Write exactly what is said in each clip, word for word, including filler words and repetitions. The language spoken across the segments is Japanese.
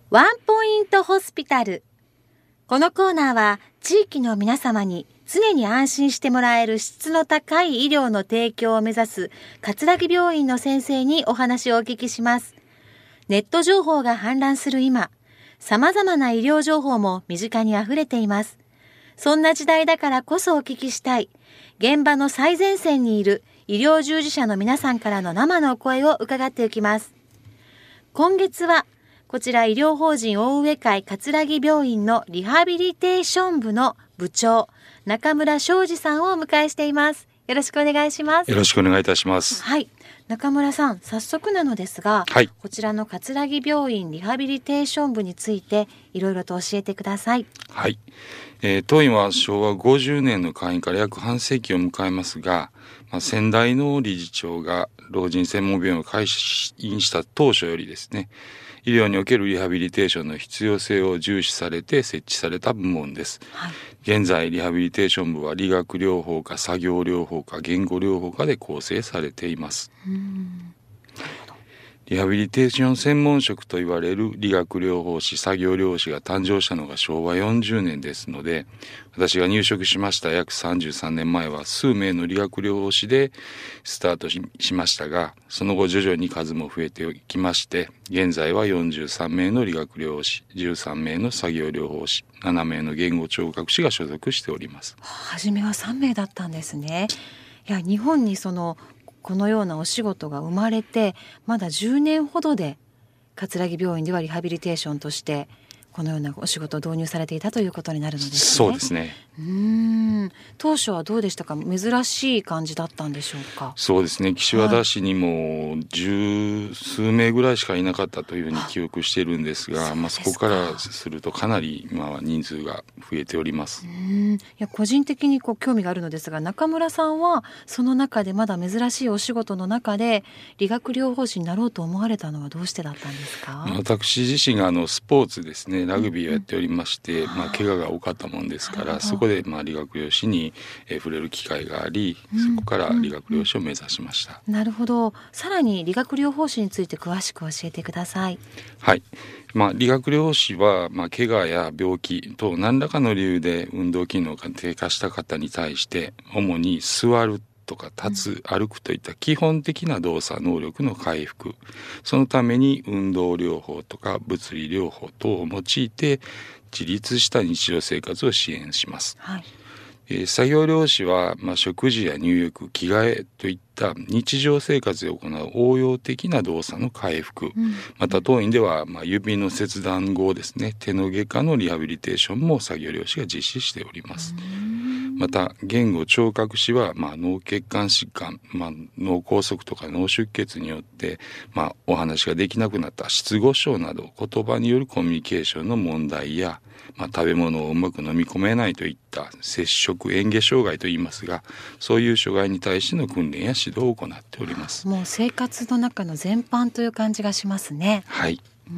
ワンポイントホスピタル。このコーナーは地域の皆様に常に安心してもらえる質の高い医療の提供を目指す葛城病院の先生にお話をお聞きします。ネット情報が氾濫する今、様々な医療情報も身近にあふれています。そんな時代だからこそお聞きしたい、現場の最前線にいる医療従事者の皆さんからの生の声を伺っていきます。今月はこちら医療法人大上会葛城病院のリハビリテーション部の部長、中村昌司さんをお迎えしています。よろしくお願いします。 よろしくお願いいたします。 はい、中村さん、早速なのですが、 はい、 こちらの葛城病院リハビリテーション部についていろいろと教えてください。 はい、えー、当院はしょうわごじゅうねんの開院から約半世紀を迎えますが、まあ、先代の理事長が老人専門病院を開院した当初よりですね、医療におけるリハビリテーションの必要性を重視されて設置された部門です。はい、現在リハビリテーション部は理学療法科、作業療法科、言語療法科で構成されています。うーん、リハビリテーション専門職といわれる理学療法士、作業療法士が誕生したのがしょうわよんじゅうねんですので、私が入職しました約さんじゅうさんねんまえは数名の理学療法士でスタート し, しましたが、その後徐々に数も増えてきまして、現在はよんじゅうさんめいの理学療法士、じゅうさんめいの作業療法士、ななめいの言語聴覚士が所属しております。 初めはさんめいだったんですね。いや、日本にそのこのようなお仕事が生まれてまだじゅうねんほどで、葛城病院ではリハビリテーションとしてこのようなお仕事を導入されていたということになるのですね。 そうですね。 うーん、当初はどうでしたか？珍しい感じだったんでしょうか？ そうですね、岸和田市にも十数名ぐらいしかいなかったというふうに記憶しているんですが、そまあ、そこからするとかなり今は人数が増えております。 うーん、いや、個人的にこう興味があるのですが、中村さんはその中でまだ珍しいお仕事の中で理学療法士になろうと思われたのはどうしてだったんですか？ 私自身があのスポーツですね、ラグビーをやっておりまして、うんうん、まあ、怪我が多かったもんですから、そこでまあ理学療士に触れる機会があり、そこから理学療士を目指しました。 うんうん、なるほど。さらに理学療法士について詳しく教えてください。 はい、まあ、理学療法士は、まあ、怪我や病気等何らかの理由で運動機能が低下した方に対して主に座るとか立つ、歩くといった基本的な動作能力の回復、そのために運動療法とか物理療法等を用いて自立した日常生活を支援します。はい、えー、作業療士は、まあ、食事や入浴、着替えといった日常生活で行う応用的な動作の回復、うん、また当院では、まあ、指の切断後ですね、手の外科のリハビリテーションも作業療士が実施しております。また言語聴覚士は、まあ、脳血管疾患、まあ、脳梗塞とか脳出血によって、まあ、お話ができなくなった失語症など言葉によるコミュニケーションの問題や、まあ、食べ物をうまく飲み込めないといった摂食嚥下障害といいますが、そういう障害に対しての訓練や指導を行っております。 もう生活の中の全般という感じがしますね。 はい、 うん、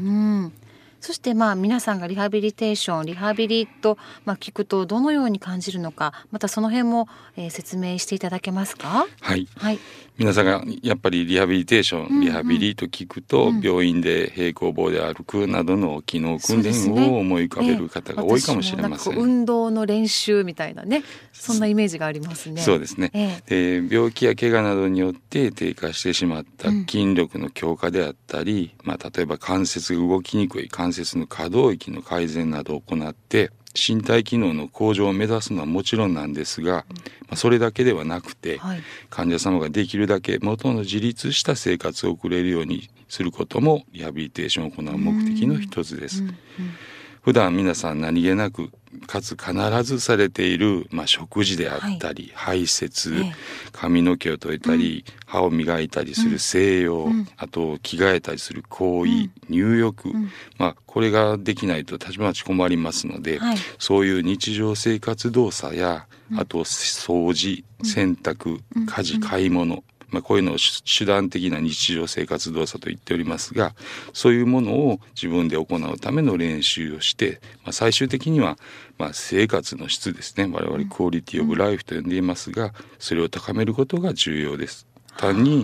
そしてまあ皆さんがリハビリテーション、リハビリとまあ聞くとどのように感じるのか、またその辺も、えー、説明していただけますか？ はい、 はい、 皆さんがやっぱりリハビリテーション、うんうん、リハビリと聞くと、うん、病院で平行棒で歩くなどの機能訓練を思い浮かべる方が多いかもしれません。 えー、運動の練習みたいなね、そんなイメージがありますね。 そうですね、えー、で病気や怪我などによって低下してしまった筋力の強化であったり、うん、まあ、例えば関節が動きにくい関節の可動域の改善などを行って身体機能の向上を目指すのはもちろんなんですが、うん、まあ、それだけではなくて、はい、患者様ができるだけ元の自立した生活を送れるようにすることもリハビリテーションを行う目的の一つです。うんうんうん、普段皆さん何気なくかつ必ずされている、まあ、食事であったり、はい、排泄、ええ、髪の毛を取れたり、うん、歯を磨いたりする静養、うん、あと着替えたりする行為、うん、入浴、うん、まあ、これができないとたちまち困りますので、はい、そういう日常生活動作や、あと掃除、洗濯、家事、買い物、まあ、こういうのを手段的な日常生活動作と言っておりますが、そういうものを自分で行うための練習をして、まあ、最終的にはまあ生活の質ですね、我々クオリティオブライフと呼んでいますが、それを高めることが重要です。単に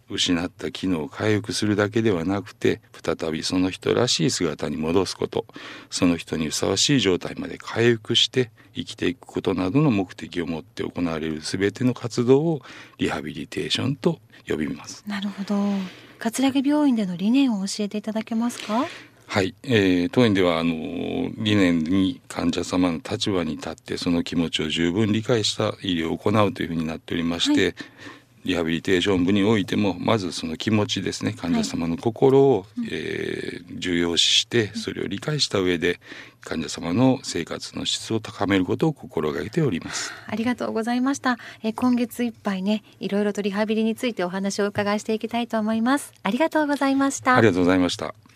失った機能を回復するだけではなくて、再びその人らしい姿に戻すこと、その人にふさわしい状態まで回復して生きていくことなどの目的を持って行われるすべての活動をリハビリテーションと呼びます。 なるほど。葛城病院での理念を教えていただけますか？ はい、えー、当院ではあの理念に患者様の立場に立ってその気持ちを十分理解した医療を行うというふうになっておりまして、はい、リハビリテーション部においてもまずその気持ちですね、患者様の心を、はい、えー、重要視してそれを理解した上で患者様の生活の質を高めることを心がけております。 ありがとうございました。えー、今月いっぱいね、いろいろとリハビリについてお話を伺いしていきたいと思います。ありがとうございました。 ありがとうございました。